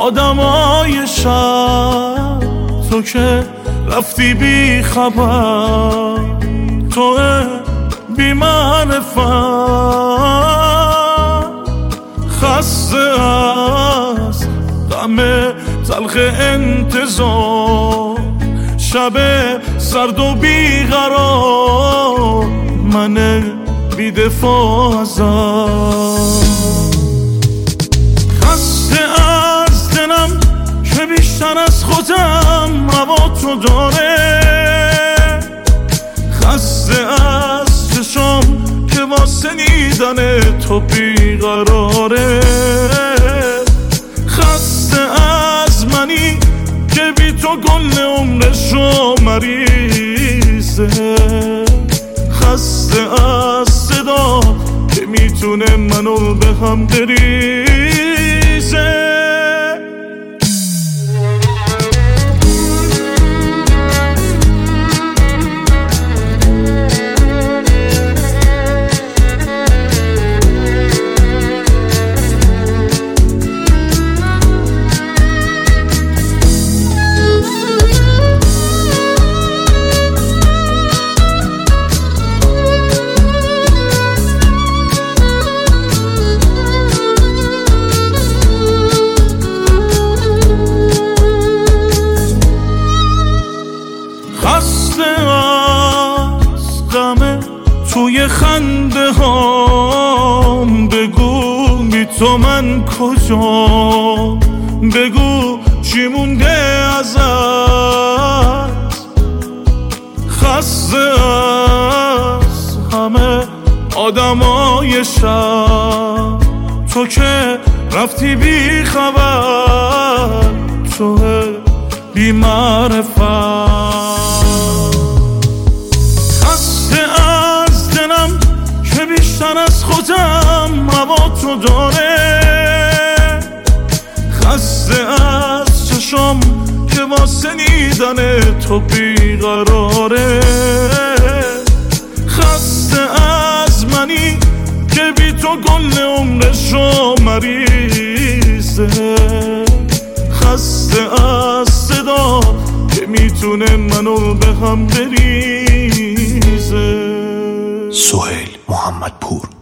آدمای شب، تو که رفتی بی خبر، تو بی معرفت، خسته از غم تلخ انتظار، شب سرد و بیقرار، من بی دفاع ازت. خسته از دلم که بیشتر از خودم هوا تو داره، خسته از چشم که واسه دیدن تو بیقراره، خسته از منی که بی تو گل عمرشو مریضه، خسته از صدا که میتونه منو به هم بریزه. توی خنده هام بگو بی تو من کجا، بگو چی مونده ازت، خسته از همه آدمای شب، تو که رفتی بی خبر، تو بی معرفت، بیشتر از خودم هوا تو داره، خسته از چشم که واسه دیدن تو بیقراره، خسته از منی که بی تو گل عمرشو مریضه، خسته از صدا که میتونه منو به هم بریزه. سهیل محمدپور.